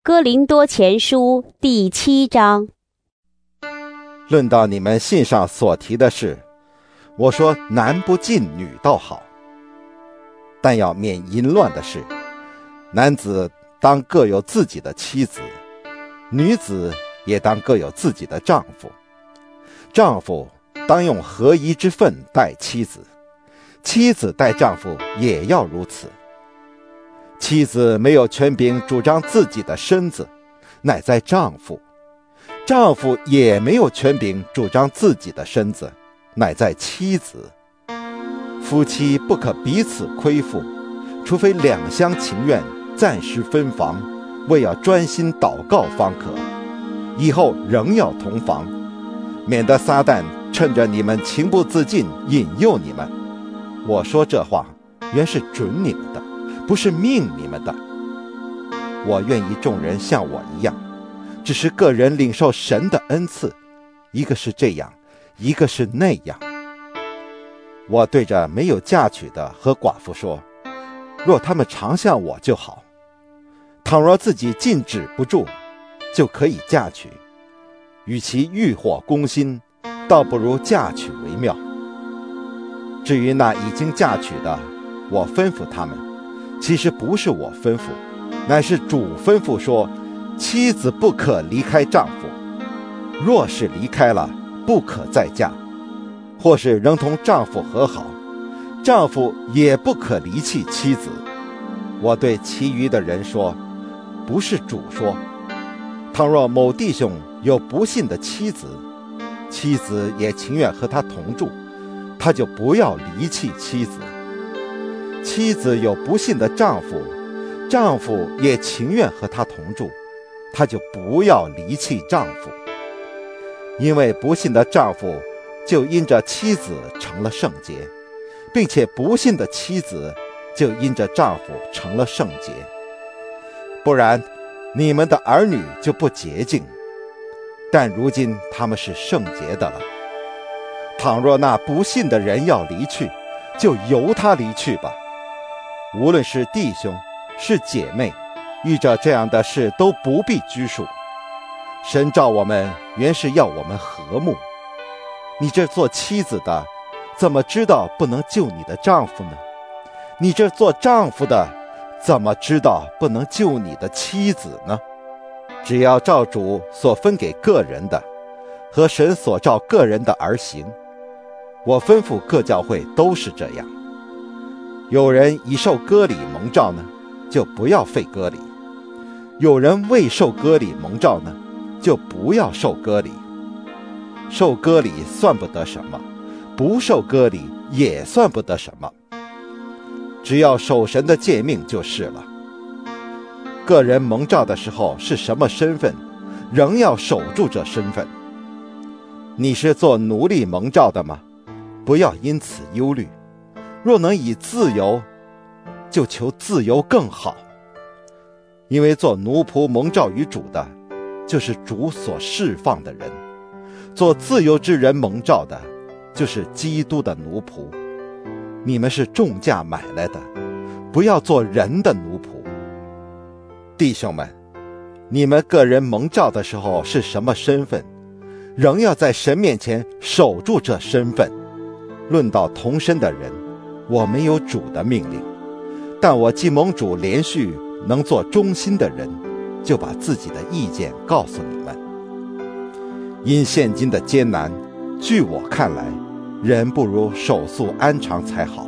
哥林多前书第7章。 论到你们信上所提的事，我说男不近女倒好，但要免淫乱的事。男子当各有自己的妻子，女子也当各有自己的丈夫。丈夫当用合宜之分待妻子，妻子待丈夫也要如此。妻子没有权柄主张自己的身子，乃在丈夫；丈夫也没有权柄主张自己的身子，乃在妻子。夫妻不可彼此亏负，除非两厢情愿，暂时分房，为要专心祷告方可，以后仍要同房，免得撒旦趁着你们情不自禁引诱你们。我说这话原是准你们的，不是命你们的。我愿意众人像我一样，只是个人领受神的恩赐，一个是这样，一个是那样。我对着没有嫁娶的和寡妇说，若他们常像我就好，倘若自己禁止不住，就可以嫁娶，与其欲火攻心，倒不如嫁娶为妙。至于那已经嫁娶的，我吩咐他们，其实不是我吩咐，乃是主吩咐说，妻子不可离开丈夫，若是离开了，不可再嫁，或是仍同丈夫和好，丈夫也不可离弃妻子。我对其余的人说，不是主说，倘若某弟兄有不信的妻子，妻子也情愿和他同住，他就不要离弃妻子。妻子有不信的丈夫，丈夫也情愿和他同住，他就不要离弃丈夫。因为不信的丈夫就因着妻子成了圣洁，并且不信的妻子就因着丈夫成了圣洁。不然你们的儿女就不洁净，但如今他们是圣洁的了。倘若那不信的人要离去，就由他离去吧。无论是弟兄是姐妹，遇着这样的事都不必拘束。神召我们原是要我们和睦。你这做妻子的，怎么知道不能救你的丈夫呢？你这做丈夫的，怎么知道不能救你的妻子呢？只要照主所分给个人的，和神所召个人的而行。我吩咐各教会都是这样。有人已受割礼蒙召呢，就不要废割礼；有人未受割礼蒙召呢，就不要受割礼。受割礼算不得什么，不受割礼也算不得什么，只要守神的诫命就是了。个人蒙召的时候是什么身份，仍要守住这身份。你是做奴隶蒙召的吗？不要因此忧虑，若能以自由，就求自由更好。因为做奴仆蒙召于主的，就是主所释放的人；做自由之人蒙召的，就是基督的奴仆。你们是重价买来的，不要做人的奴仆。弟兄们，你们个人蒙召的时候是什么身份，仍要在神面前守住这身份。论到同身的人，我没有主的命令，但我既蒙主连续能做忠心的人，就把自己的意见告诉你们。因现今的艰难，据我看来，人不如守素安常才好。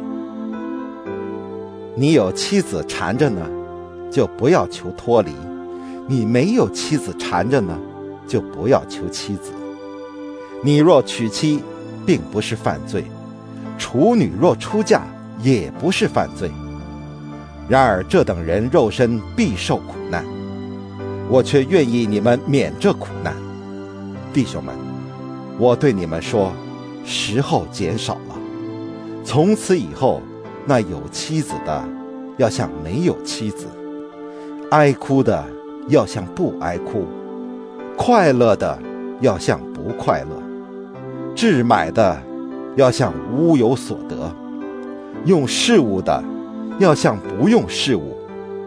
你有妻子缠着呢，就不要求脱离；你没有妻子缠着呢，就不要求妻子。你若娶妻，并不是犯罪；处女若出嫁，也不是犯罪。然而这等人肉身必受苦难，我却愿意你们免这苦难。弟兄们，我对你们说，时候减少了。从此以后，那有妻子的要像没有妻子，哀哭的要像不哀哭，快乐的要像不快乐，置买的要像无有所得，用事物的要像不用事物。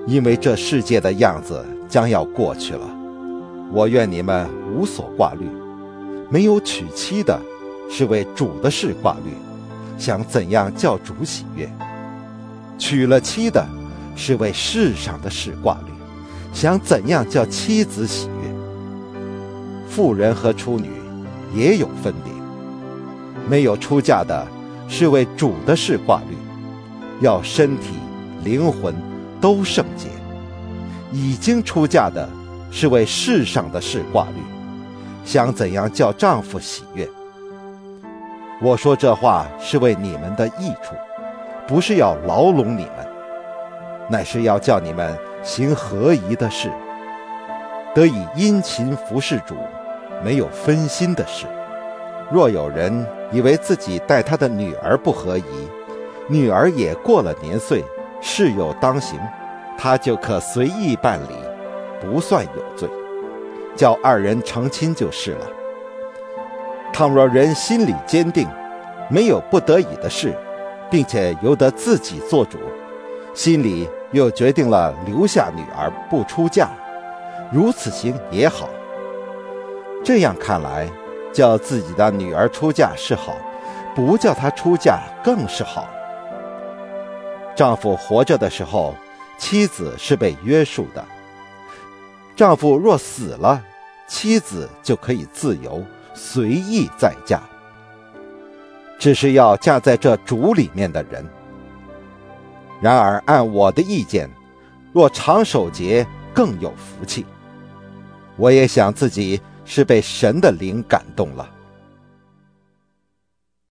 因为这世界的样子将要过去了。我愿你们无所挂虑。没有娶妻的，是为主的事挂虑，想怎样叫主喜悦；娶了妻的，是为世上的事挂虑，想怎样叫妻子喜悦。妇人和处女也有分别。没有出嫁的，是为主的事挂虑，要身体灵魂都圣洁；已经出嫁的，是为世上的事挂虑，想怎样叫丈夫喜悦。我说这话是为你们的益处，不是要牢笼你们，乃是要叫你们行合宜的事，得以殷勤服侍主，没有分心的事。若有人以为自己待他的女儿不合宜，女儿也过了年岁，事有当行，他就可随意办理，不算有罪，叫二人成亲就是了。倘若人心里坚定，没有不得已的事，并且由得自己做主，心里又决定了留下女儿不出嫁，如此行也好。这样看来，叫自己的女儿出嫁是好，不叫她出嫁更是好。丈夫活着的时候，妻子是被约束的；丈夫若死了，妻子就可以自由随意再嫁，只是要嫁在这主里面的人。然而按我的意见，若常守节更有福气。我也想自己是被神的灵感动了。